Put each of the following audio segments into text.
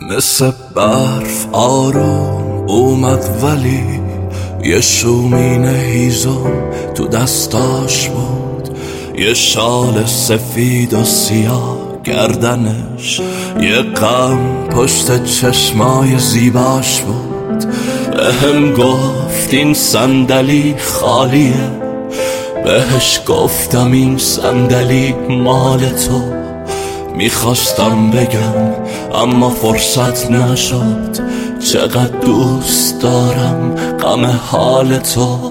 مثل برف آروم اومد ولی یه شومین هیزم تو دستاش بود، یه شال سفید و سیاه گردنش، یه غم پشت چشمای زیباش بود. بهم گفت این صندلی خالیه، بهش گفتم این صندلی مال تو. میخواستم بگم اما فرصت نشد، چقدر دوست دارم غم حال تو.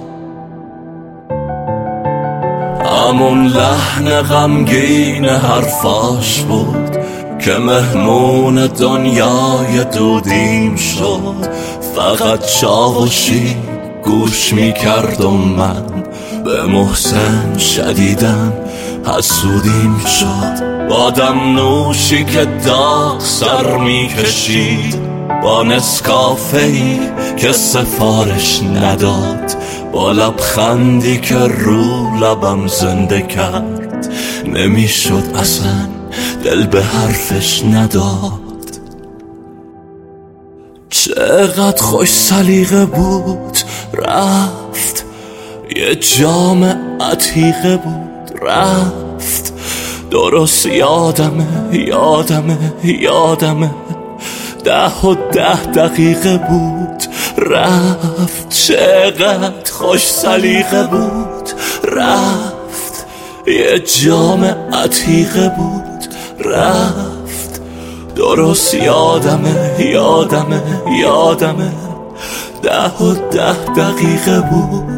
همون لحن غمگین حرفاش بود که مهمون دنیای دودیم شد. فقط چاوشی گوش میکرد و من به محسن شدیدن حسودیم شد. بادم نوشی که داغ سر میکشید، با نسکافه‌ای که سفارش نداد، با لبخندی که رو لبم زنده کرد. نمیشد اصلا دل به حرفش نداد. چقدر خوش سلیقه بود رفت، یه جام عتیقه بود رفت. درست یادمه 10 دقیقه بود رفت. چقدر خوش سلیقه بود رفت، یه جام عتیقه بود رفت. درست یادمه 10 دقیقه بود